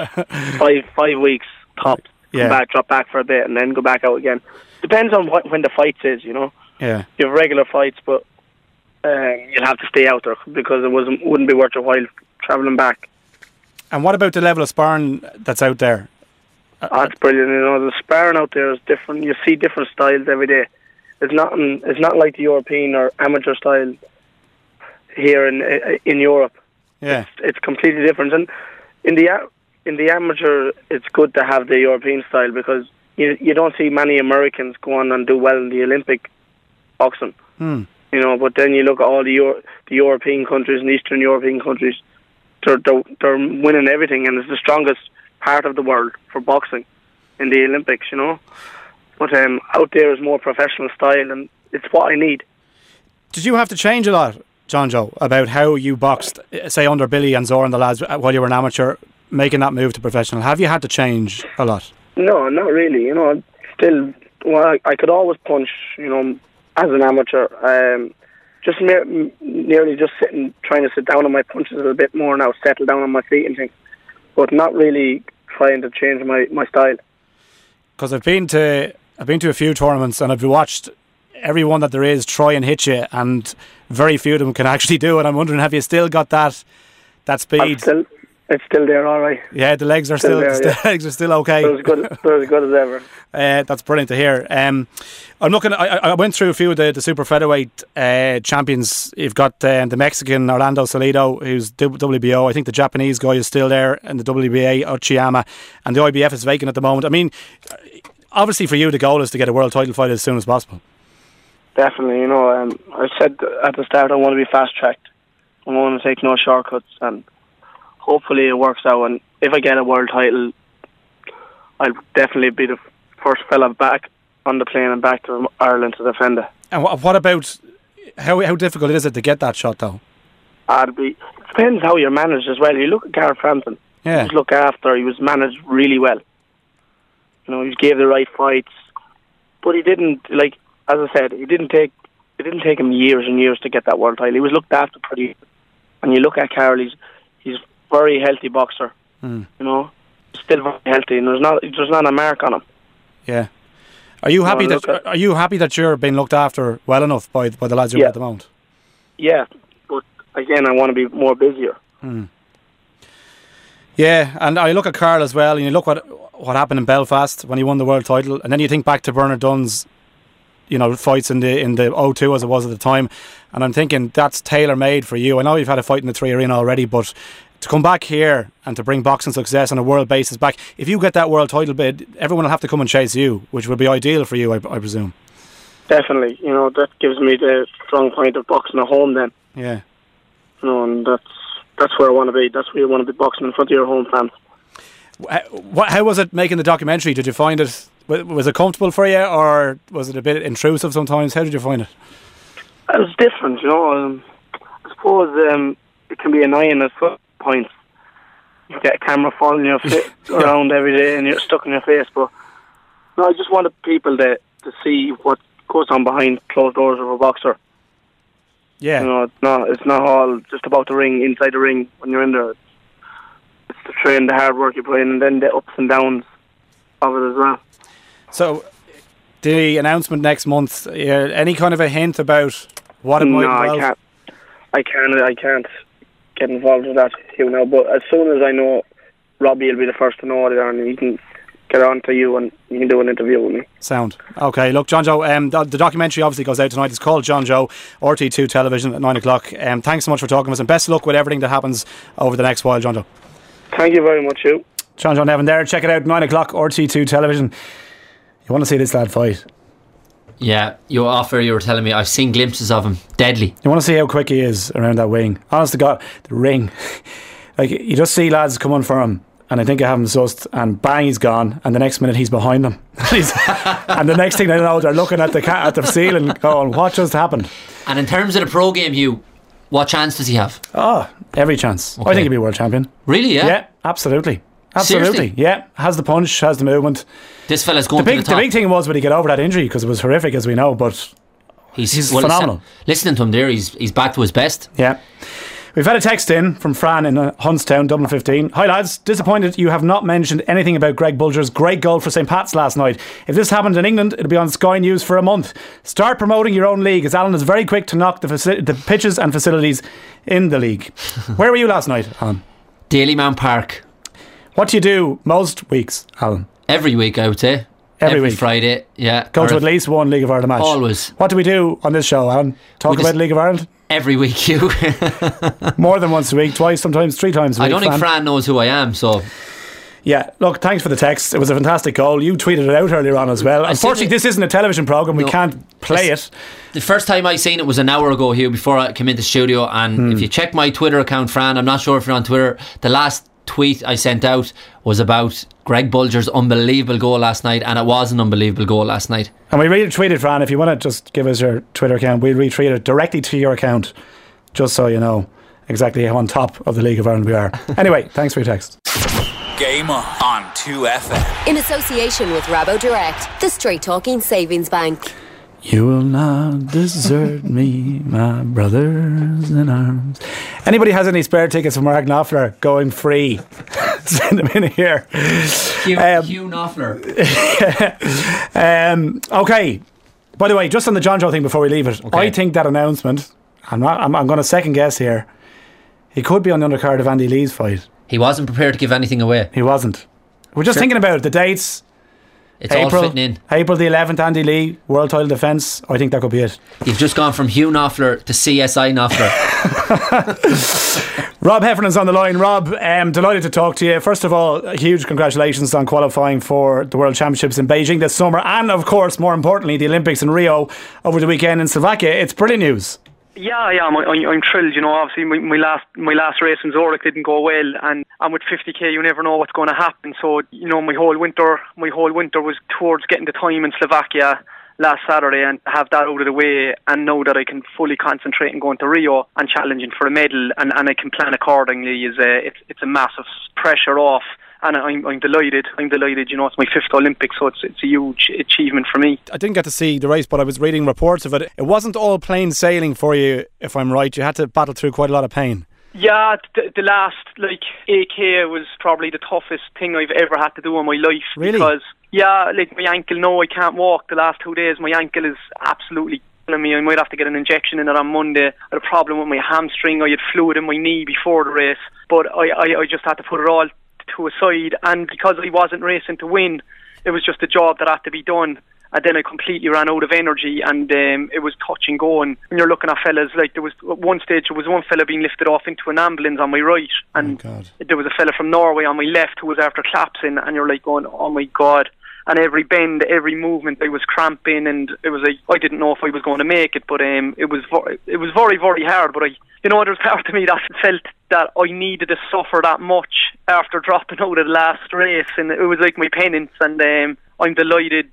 Speaker 14: 5 weeks tops.
Speaker 3: Yeah.
Speaker 14: Come back, drop back for a bit, and then go back out again. Depends on when the fights is, you know.
Speaker 3: Yeah.
Speaker 14: You have regular fights, but you'll have to stay out there because it wouldn't be worth your while travelling back. And
Speaker 3: what about the level of sparring that's out there?
Speaker 14: That's brilliant. You know, the sparring out there is different. You see different styles every day. It's not like the European or amateur style here in Europe.
Speaker 3: Yeah,
Speaker 14: it's completely different. And in the amateur, it's good to have the European style because you don't see many Americans go on and do well in the Olympic boxing. You know, but then you look at all the European countries and Eastern European countries, they're winning everything, and it's the strongest part of the world for boxing in the Olympics, you know. But out there is more professional style, and it's what I need.
Speaker 3: Did you have to change a lot, John Joe, about how you boxed, say, under Billy and Zor and the lads while you were an amateur, making that move to professional? Have you had to change a lot?
Speaker 14: No, not really. You know, still, well, I could always punch, you know, as an amateur. Just nearly just trying to sit down on my punches a little bit more now, settle down on my feet and things, but not really trying to change my style.
Speaker 3: Because I've been to a few tournaments and I've watched everyone that there is try and hit you, and very few of them can actually do it. I'm wondering, have you still got that speed?
Speaker 14: It's still there, all right.
Speaker 3: Yeah, the legs are still there, the legs are still okay.
Speaker 14: They're as good as ever.
Speaker 3: That's brilliant to hear. I'm looking. I went through a few of the super featherweight champions. You've got the Mexican Orlando Salido, who's WBO. I think the Japanese guy is still there, and the WBA Uchiyama, and the IBF is vacant at the moment. I mean, obviously for you, the goal is to get a world title fight as soon as possible.
Speaker 14: Definitely, you know. I said at the start I want to be fast tracked. I want to take no shortcuts, and hopefully it works out. And if I get a world title, I'll definitely be the first fella back on the plane and back to Ireland to defend it.
Speaker 3: And what about how difficult is it to get that shot, though?
Speaker 14: It depends how you're managed as well. You look at Gareth Frampton.
Speaker 3: Yeah.
Speaker 14: He was looked after. He was managed really well. You know, he gave the right fights, but he didn't, like as I said, it didn't take him years and years to get that world title. He was looked after pretty. And you look at Carroll, he's very healthy boxer. You know, still very healthy, and there's not a mark on him.
Speaker 3: Yeah. Are you happy that you're being looked after well enough by the lads you're at the moment?
Speaker 14: Yeah, but again, I want to be more busier.
Speaker 3: Yeah, and I look at Carl as well, and you look what happened in Belfast when he won the world title, and then you think back to Bernard Dunn's, you know, fights in the O2 as it was at the time, and I'm thinking that's tailor made for you. I know you've had a fight in the 3 Arena already, but to come back here and to bring boxing success on a world basis back, if you get that world title bid, everyone will have to come and chase you, which would be ideal for you, I presume.
Speaker 14: Definitely, that gives me the strong point of boxing at home then.
Speaker 3: Yeah.
Speaker 14: And that's where I want to be. That's where you want to be, boxing in front of your home fans.
Speaker 3: How was it making the documentary? Did you find it, was it comfortable for you, or was it a bit intrusive sometimes? How did you find it?
Speaker 14: It was different, I suppose it can be annoying at some points. You get a camera following you around every day and you're stuck in your face, but no, I just wanted people to see what goes on behind closed doors of a boxer.
Speaker 3: Yeah.
Speaker 14: It's not all just about the ring, inside the ring when you're in there. It's the train, the hard work you put in, and then the ups and downs of it as well.
Speaker 3: So, the announcement next month, any kind of a hint about what it might involve?
Speaker 14: No, I can't get involved with that now, but as soon as I know, Robbie will be the first to know it, and he can get on to you and you can do an interview with me.
Speaker 3: Sound. Okay, look, John Joe, the documentary obviously goes out tonight. It's called John Joe, RT2 television at 9 o'clock. Thanks so much for talking to us, and best of luck with everything that happens over the next while, John Joe.
Speaker 14: Thank you very much, Hugh.
Speaker 3: John Joe Nevin there. Check it out, 9 o'clock, RT2 television. You want to see this lad fight?
Speaker 4: Yeah, you were telling me, I've seen glimpses of him. Deadly.
Speaker 3: You want to see how quick he is around that wing. Honest to God, the ring. Like, you just see lads coming for him, and I think I have him sussed, and bang, he's gone, and the next minute he's behind them. And the next thing they know, they're looking at the ceiling going, what just happened?
Speaker 4: And in terms of the pro game, Hugh, what chance does he have?
Speaker 3: Oh, every chance. Okay. I think he'll be world champion.
Speaker 4: Really, yeah?
Speaker 3: Yeah, absolutely.
Speaker 4: Seriously?
Speaker 3: Yeah, has the punch, has the movement.
Speaker 4: This fella's going to the top.
Speaker 3: The big thing was when he get over that injury, because it was horrific, as we know, but he's phenomenal.
Speaker 4: Listening to him there, he's back to his best.
Speaker 3: Yeah. We've had a text in from Fran in Huntstown, Dublin 15. Hi lads, disappointed you have not mentioned anything about Greg Bulger's great goal for St. Pat's last night. If this happened in England, it'll be on Sky News for a month. Start promoting your own league, as Alan is very quick to knock the pitches and facilities in the league. Where were you last night, Alan?
Speaker 4: Dalymount Park.
Speaker 3: What do you do most weeks, Alan?
Speaker 4: Every week, I would say.
Speaker 3: Every week.
Speaker 4: Friday, yeah.
Speaker 3: Go to at least one League of Ireland match.
Speaker 4: Always.
Speaker 3: What do we do on this show, Alan? Talk about League of Ireland?
Speaker 4: Every week, Hugh.
Speaker 3: More than once a week, twice, sometimes 3 times a week.
Speaker 4: I don't think Fran knows who I am, so...
Speaker 3: Yeah, look, thanks for the text. It was a fantastic goal. You tweeted it out earlier on as well. Unfortunately, this isn't a television programme. We can't play it.
Speaker 4: The first time I seen it was an hour ago, Hugh, before I came into the studio. And if you check my Twitter account, Fran, I'm not sure if you're on Twitter, the last tweet I sent out was about Greg Bulger's unbelievable goal last night, and it was an unbelievable goal last night.
Speaker 3: And we retweeted, Fran, if you want to just give us your Twitter account, we'll retweet it directly to your account, just so you know exactly how on top of the League of Ireland we are. Anyway, thanks for your text.
Speaker 1: Game on 2FM.
Speaker 2: In association with Rabo Direct, the straight talking savings bank.
Speaker 3: You will not desert me, my brothers in arms. Anybody has any spare tickets for Mark Knopfler going free? Send them in here.
Speaker 4: Hugh Knopfler.
Speaker 3: Okay. By the way, just on the John Joe thing before we leave it, okay. I think that announcement, I'm going to second guess here, he could be on the undercard of Andy Lee's fight.
Speaker 4: He wasn't prepared to give anything away.
Speaker 3: He wasn't. We're just thinking about it, the dates.
Speaker 4: It's all fitting in.
Speaker 3: April the 11th, Andy Lee, world title defence. I think that could be it.
Speaker 4: You've just gone from Hugh Knopfler to CSI Knopfler.
Speaker 3: Rob Heffernan's on the line. Rob, delighted to talk to you. First of all, huge congratulations on qualifying for the World Championships in Beijing this summer, and of course, more importantly, the Olympics in Rio over the weekend in Slovakia. It's brilliant news.
Speaker 15: Yeah, I'm thrilled. You know, obviously my last race in Zurich didn't go well, and with 50k, you never know what's going to happen. So, you know, my whole winter was towards getting the time in Slovakia last Saturday, and to have that out of the way, and know that I can fully concentrate on going to Rio and challenging for a medal, and I can plan accordingly. It's a massive pressure off. And I'm delighted. You know, it's my 5th Olympics, so it's a huge achievement for me.
Speaker 3: I didn't get to see the race, but I was reading reports of it. It wasn't all plain sailing for you, if I'm right. You had to battle through quite a lot of pain.
Speaker 15: Yeah, the last 8K was probably the toughest thing I've ever had to do in my life.
Speaker 3: Really?
Speaker 15: Because my ankle. No, I can't walk. The last 2 days, my ankle is absolutely killing me. I might have to get an injection in it on Monday. I had a problem with my hamstring. I had fluid in my knee before the race, but I just had to put it all to a side, and because I wasn't racing to win, it was just a job that had to be done, and then I completely ran out of energy, and it was touch and go. And when you're looking at fellas, like there was at one stage there was one fella being lifted off into an ambulance on my right, and there was a fella from Norway on my left who was after collapsing, and you're like going, oh my God. and every bend, every movement, I was cramping, and it was like I didn't know if I was going to make it, but it was very, very hard. But there was part of me that felt that I needed to suffer that much after dropping out of the last race, and it was like my penance. And I'm delighted,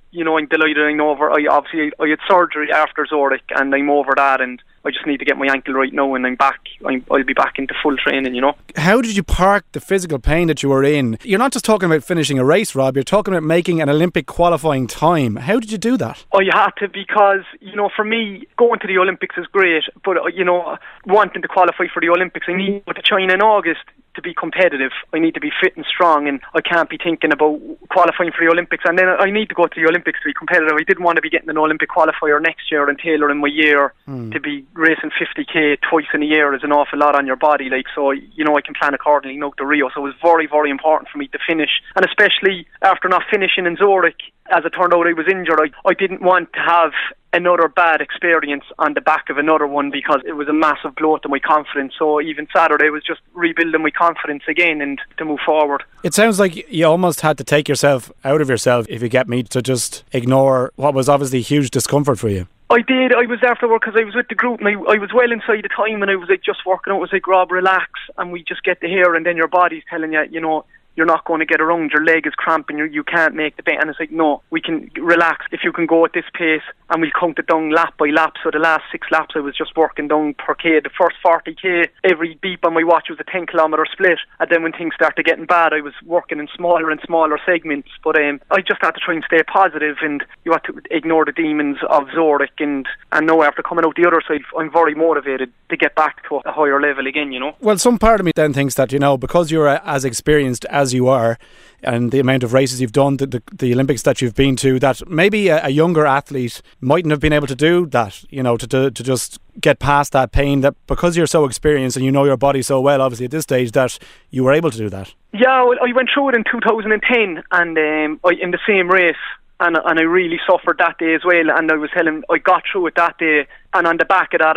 Speaker 15: I'm over. I had surgery after Zurich, and I'm over that, and I just need to get my ankle right now, and I'm back. I'll be back into full training,
Speaker 3: How did you park the physical pain that you were in? You're not just talking about finishing a race, Rob, you're talking about making an Olympic qualifying time. How did you do that?
Speaker 15: I had to, because, for me, going to the Olympics is great, but, wanting to qualify for the Olympics, I need to go to China in August to be competitive. I need to be fit and strong, and I can't be thinking about qualifying for the Olympics, and then I need to go to the Olympics to be competitive. I didn't want to be getting an Olympic qualifier next year and tailoring my year to be racing 50k twice in a year is an awful lot on your body, so I can plan accordingly now to Rio. So it was very, very important for me to finish, and especially after not finishing in Zurich, as it turned out I was injured, I didn't want to have another bad experience on the back of another one, because it was a massive blow to my confidence. So even Saturday was just rebuilding my confidence again and to move forward.
Speaker 3: It sounds like you almost had to take yourself out of yourself, if you get me, to just ignore what was obviously huge discomfort for you.
Speaker 15: I did. I was afterward, because I was with the group, and I was well inside the time, and I was like just working out. I was like, Rob, relax, and we just get to here, and then your body's telling you, you're not going to get around, your leg is cramping, you can't make the bend. And it's like, no, we can relax. If you can go at this pace, and we'll count it down lap by lap. So the last 6 laps I was just working down per K. The first 40k, every beep on my watch was a 10 kilometre split, and then when things started getting bad, I was working in smaller and smaller segments. But I just had to try and stay positive, and you had to ignore the demons of Zurich, and now after coming out the other side, I'm very motivated to get back to a higher level again,
Speaker 3: Well, some part of me then thinks that, because you're as experienced as you are, and the amount of races you've done, the Olympics that you've been to, that maybe a younger athlete mightn't have been able to do that, to just get past that pain, that because you're so experienced and you know your body so well, obviously at this stage, that you were able to do that.
Speaker 15: Yeah, well, I went through it in 2010, and in the same race, and I really suffered that day as well, and I got through it that day, and on the back of that,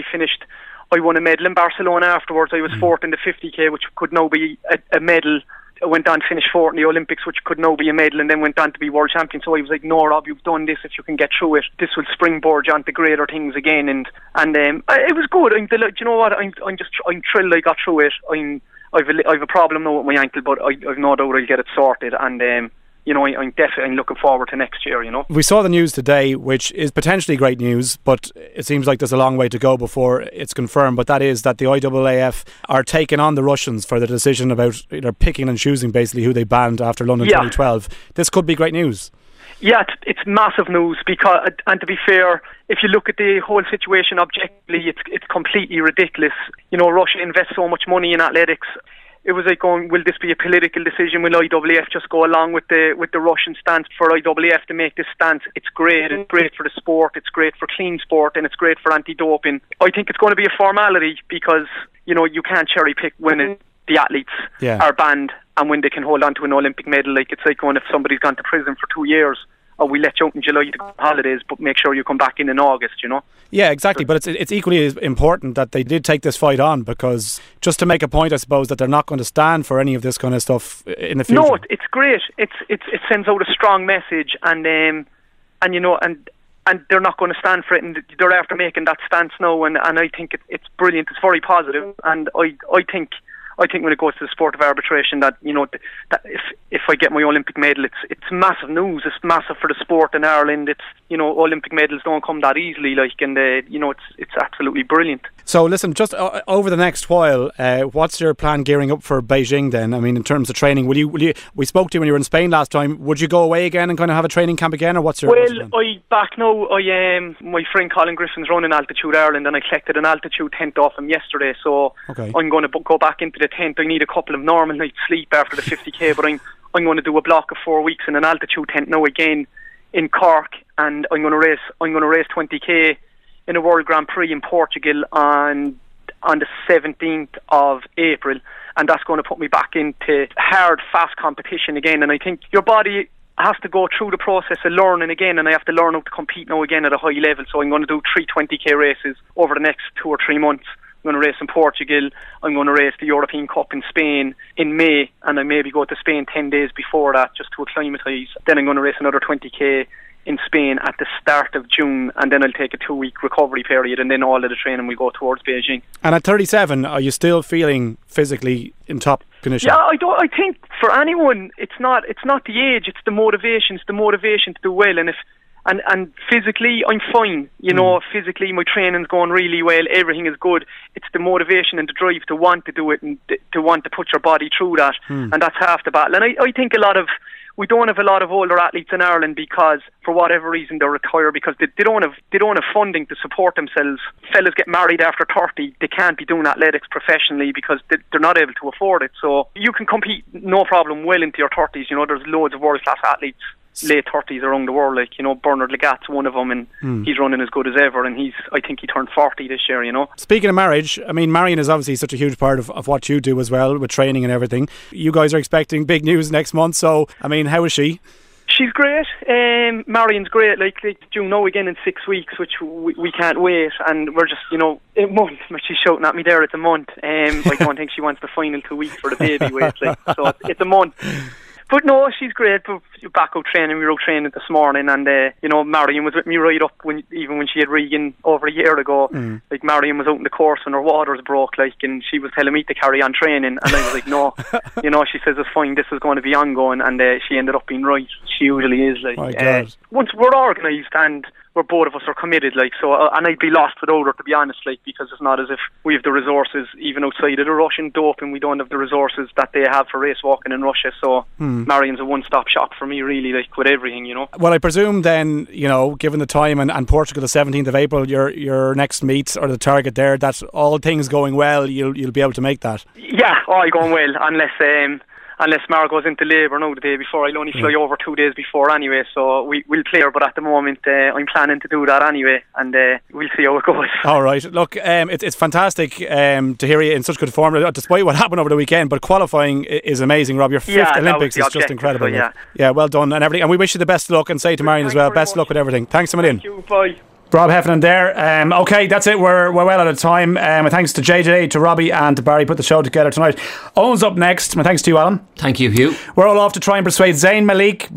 Speaker 15: I won a medal in Barcelona afterwards. I was fourth in the 50k, which could now be a medal. I went on to finish fourth in the Olympics, which could now be a medal, and then went on to be world champion. So I was like, no, Rob, you've done this. If you can get through it, this will springboard you onto greater things again. And it was good. I'm delighted. You know what? I'm thrilled I got through it. I've a problem now with my ankle, but I've no doubt I'll get it sorted. And I'm definitely looking forward to next year, We
Speaker 3: saw the news today, which is potentially great news, but it seems like there's a long way to go before it's confirmed. But that is that the IAAF are taking on the Russians for the decision about picking and choosing basically who they banned after London 2012. This could be great news.
Speaker 15: Yeah, it's massive news, because, and to be fair, if you look at the whole situation objectively, it's completely ridiculous. Russia invests so much money in athletics. It was like going, will this be a political decision? Will IAAF just go along with the Russian stance for IAAF to make this stance? It's great. It's great for the sport. It's great for clean sport, and it's great for anti-doping. I think it's going to be a formality, because you can't cherry pick when the athletes are banned and when they can hold on to an Olympic medal. Like, it's like going, if somebody's gone to prison for 2 years, or we let you out in July to go on holidays, but make sure you come back in August,
Speaker 3: Yeah, exactly. But it's equally as important that they did take this fight on, because just to make a point, I suppose, that they're not going to stand for any of this kind of stuff in the future.
Speaker 15: No, it's great. It sends out a strong message, and they're not going to stand for it, and they're after making that stance now, and I think it's brilliant. It's very positive, and I think when it goes to the sport of arbitration, that that if I get my Olympic medal, it's massive news. It's massive for the sport in Ireland. It's Olympic medals don't come that easily, and it's absolutely brilliant.
Speaker 3: So listen, just over the next while, what's your plan gearing up for Beijing then? I mean, in terms of training, will you? We spoke to you when you were in Spain last time. Would you go away again and kind of have a training camp again, or what's your?
Speaker 15: Well, my friend Colin Griffin's running Altitude Ireland, and I collected an altitude tent off him yesterday. So I'm going to go back into the tent. I need a couple of normal nights sleep after the 50k, but I'm going to do a block of 4 weeks in an altitude tent now again in Cork, and I'm going to race 20k in a World Grand Prix in Portugal on the 17th of April, and that's going to put me back into hard, fast competition again. And I think your body has to go through the process of learning again, and I have to learn how to compete now again at a high level. So I'm going to do 3 20k races over the next 2 or 3 months, going to race in Portugal. I'm going to race the European Cup in Spain in May, and I maybe go to Spain 10 days before that just to acclimatise. Then I'm going to race another 20k in Spain at the start of June, and then I'll take a 2-week recovery period, and then all of the training will go towards Beijing.
Speaker 3: And at 37, are you still feeling physically in top condition?
Speaker 15: Yeah, I think for anyone, it's not the age, it's the motivation. It's the motivation to do well, and physically I'm fine. You know, physically my training's going really well. Everything is good. It's the motivation and the drive to want to do it and to want to put your body through that, and that's half the battle. And I think we don't have a lot of older athletes in Ireland because, for whatever reason, they retire because they don't have funding to support themselves. Fellas get married after 30, they can't be doing athletics professionally because they're not able to afford it. So you can compete no problem well into your 30s. You know, there's loads of world class athletes, late 30s around the world. Like, you know, Bernard Lagat's one of them, and he's running as good as ever. And I think he turned 40 this year. You know. Speaking
Speaker 3: of marriage, I mean, Marion is obviously such a huge part of what you do as well with training and everything. You guys are expecting big news next month. So, I mean, how is she?
Speaker 15: She's great. Marion's great. Like due now again in 6 weeks, which we can't wait. And we're just, you know, a month. She's shouting at me there. It's a month. I don't think she wants the final 2 weeks for the baby weight. Like, so it's a month. But no, she's great. But back out training, we were out training this morning, and you know, Marion was with me right up even when she had Regan over a year ago. Like, Marion was out in the course when her waters broke, like, and she was telling me to carry on training, and I was like, no, you know, she says it's fine. This is going to be ongoing, and she ended up being right. She usually is. Like, once we're organised and where both of us are committed, like, so, and I'd be lost without her, to be honest, like, because it's not as if we have the resources, even outside of the Russian doping, we don't have the resources that they have for race walking in Russia. So Marion's a one-stop shop for me, really, like, with everything, you know.
Speaker 3: Well, I presume then, you know, given the time and Portugal the 17th of April, your next meet or the target there, that all things going well, you'll be able to make that.
Speaker 15: Yeah, all going well, unless Mara goes into labour now the day before. I'll only fly over 2 days before anyway, so we'll play her, but at the moment I'm planning to do that anyway, and we'll see how it goes.
Speaker 3: Alright, look, it's fantastic to hear you in such good form despite what happened over the weekend, but qualifying is amazing, Rob. Your fifth Olympics is just incredible.
Speaker 15: So,
Speaker 3: yeah, well done and everything, and we wish you the best of luck, and say to Marion as well, best luck with everything. Thanks a million.
Speaker 15: Thank you, bye.
Speaker 3: Rob Heffernan there. Okay, that's it. We're well out of time. My thanks to JJ, to Robbie and to Barry, put the show together tonight. Owen's up next. My thanks to you, Alan.
Speaker 4: Thank you, Hugh.
Speaker 3: We're all off to try and persuade Zayn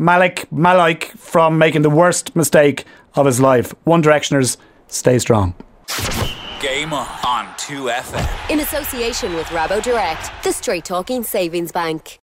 Speaker 3: Malik from making the worst mistake of his life. One Directioners, stay strong.
Speaker 1: Game on 2FM.
Speaker 2: In association with Rabo Direct, the straight talking savings bank.